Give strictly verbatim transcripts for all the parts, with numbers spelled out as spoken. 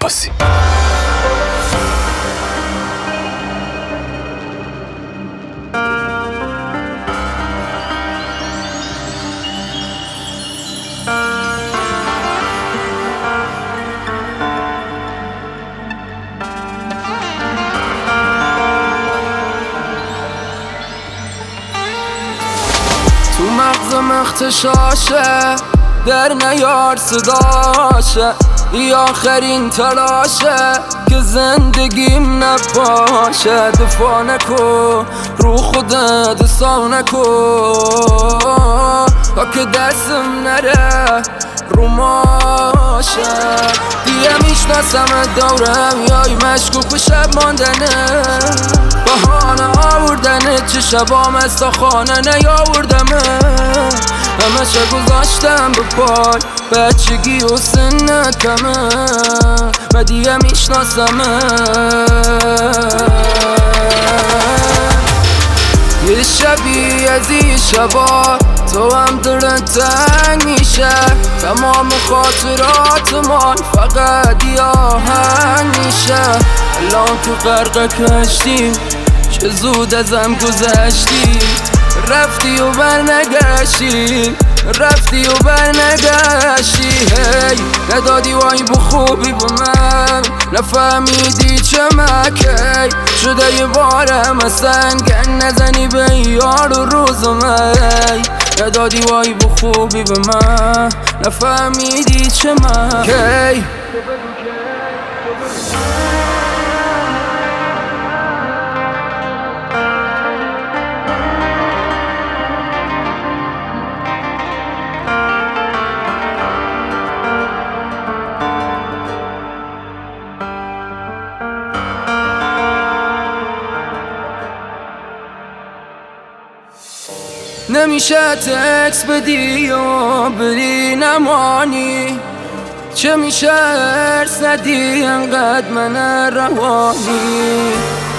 عباسی. تو مغزم اختشاشه، در نیار صداشه، ای آخرین تلاشه که زندگیم نباشه. دفاع نکن رو خودت حساب نکن تا که دستم نره رو ماشه. دیگه میشناسم دورم یای مشکوک و شب ماندنه، بهانه آوردنه چه شبام از تا خانه نیاوردمه. همه چه گذاشتم به پای بچگی و سن کمه و دیگه میشناسمه. یه شبی از این شبا تو هم دلت تنگ میشه، تمام خاطرات من فقط یه آهنگ میشه. الان تو غرق کشتیم چه زود ازم گذشتی، رفتی و برنگشتی، رفتی و برنگشتی. هی ندادی وای بو خوبی به من، نفهمیدی چه مکی شده یه بارم اصلا گن نزنی به یار و روز من. ندادی وای بو خوبی به من، نفهمیدی چه مکی. نمیشه تکس بدی یا بری نمانی، چه میشه ارس ندی انقدر من روانی.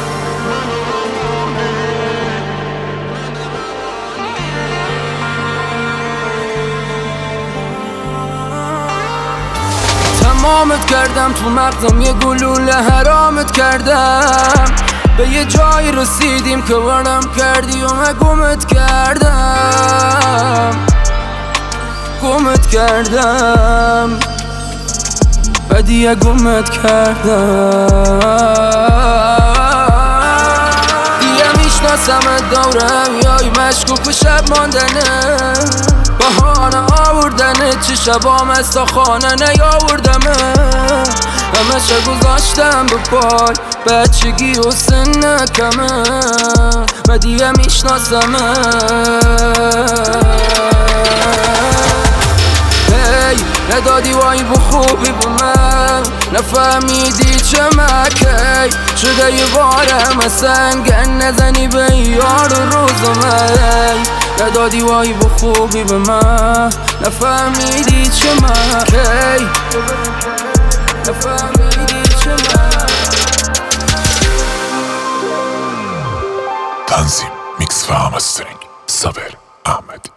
تمامت کردم تو مغزم یه گلوله حرامت کردم، به یه جایی رسیدیم که ورم کردی و من گمت کردم، گمت کردم و دیگه گمت کردم. دیگه میشناسم دورم یای مشکوک و شب ماندنه، بهانه آوردنه چه شبام از تا خانه نیاوردمه. همه چه گذاشتم به پای بچگی و سن کمه و دیگه میشناسمه. هی ندادی وای بو خوبی به من، نفهمیدی چه مکی شده یه بارم اصلا گن نزنی به یار و روز من. ندادی وای بو خوبی به من، نفهمیدی چه مکی، نفهمیدی چه مکی. تنظیم، میکس و همسترینگ صابر احمدی.